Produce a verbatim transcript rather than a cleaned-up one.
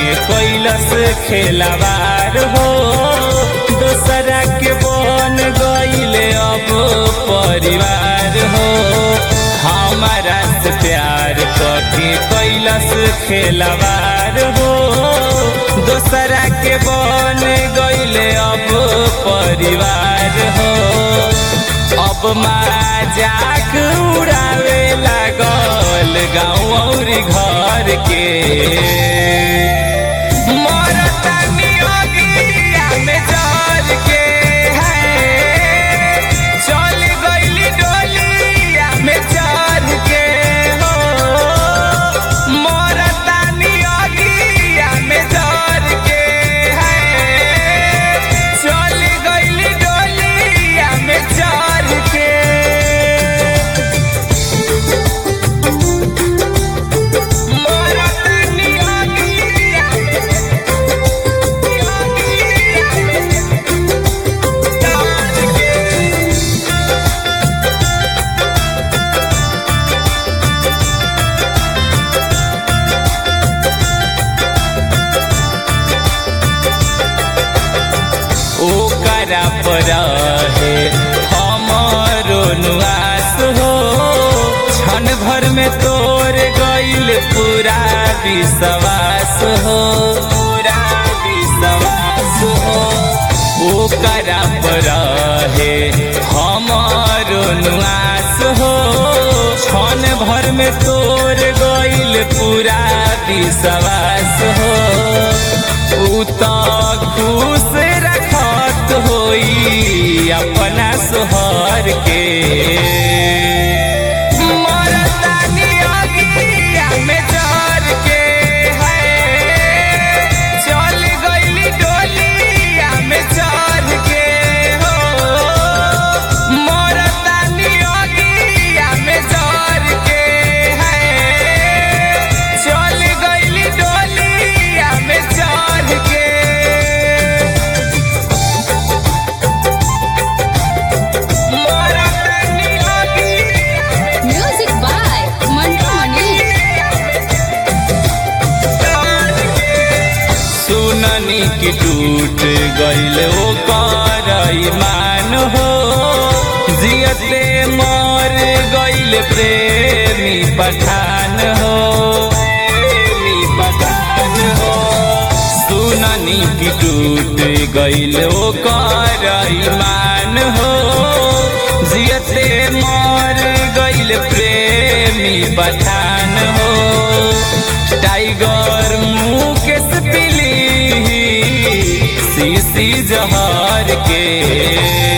के कैलस खेलवार हो दोसरा के बन गईले अब परिवार हो हमारा से प्यार के कैलस खेलवार हो दोसरा के बन गईले अब परिवार हो अब मजाक उड़ावे लागल गाँव और घर के मरतानी अगिया में जल के है चल गईली डोलिया में चढ़ के हो मरतानी अगिया में जल के है चल गईली डोलिया में चढ़ के ओकरा पर है हमारो नुआस हो क्षण भर में तोर गईल पूरा विश्वास हो पूरा विश्वास हो ओकरा पर है हमारो नुआस हो क्षण भर में तोर गईल पूरा विश्वास हो उ तो खुश रखत होई अपना सोहर के मरतानी अगिया में जर के है चल गईली डोलिया में चढ़ के हो मरतानी अगिया में जर के है चल गईली डोलिया में चढ़ के Music by Mantu Mani. सुननी की टूट गईल ओकर ईमान हो जियते मर गईल प्रेमी पठान हो प्रेमी पठान हो सुननी की टूट गईल ओकर ईमान हो जियते मर गईल प्रेमी पठान हो टाइगर मुकेश पिली शीशी जहर के